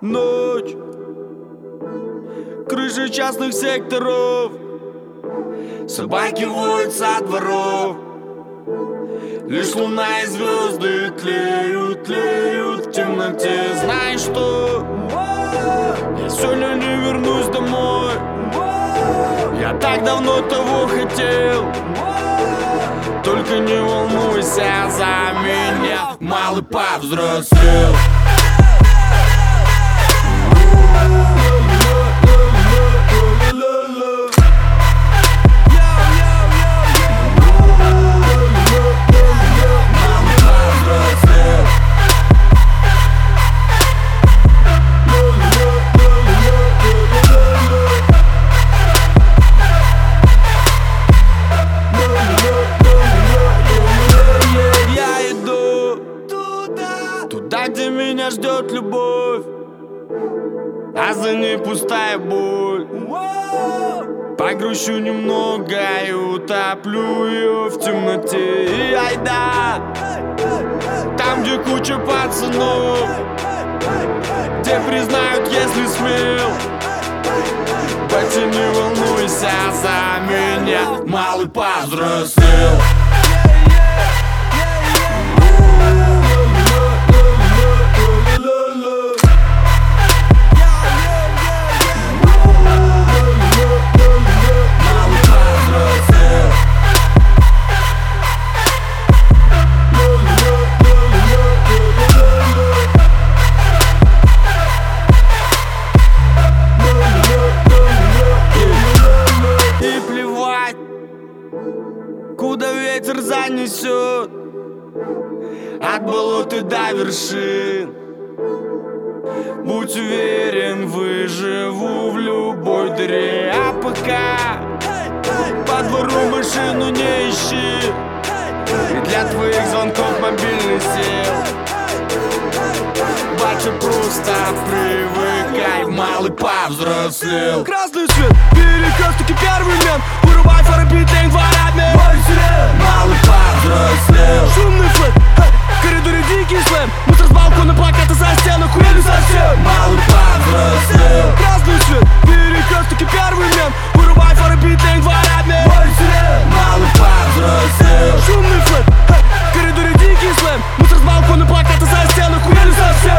Ночь, крыши частных секторов, собаки воют со дворов. Лишь луна и звезды тлеют, тлеют в темноте. Знаешь что? Я сегодня не вернусь домой. Я так давно того хотел. Только не волнуйся за меня, малый повзрослел. Туда, где меня ждет любовь, а за ней пустая боль. Погрущу немного и утоплю ее в темноте. И айда, там, где куча пацанов, где признают, если смел. Батя, не волнуйся за меня, малый повзрослел. Куда ветер занесет, от болот и до вершин. Будь уверен, выживу в любой дыре. А пока по двору машину не ищи, и для твоих звонков мобильный сел. Батя, просто привыкай, малый повзрослел. Красный свет, перекрестки, первый мент. Вырубай фары, битлейн, дворами. Малый повзрослел. Шумный флэт, в коридоре дикий слэм. Мусор с балкона, плакаты за стену, курили совсем. Малый повзрослел. Красный свет, перекрестки, первый мент. Вырубай фары, битлейн, дворами. Малый повзрослел. Шумный флэт, в коридоре дикий слэм. Мусор с балкона, плакаты за стену, курили совсем.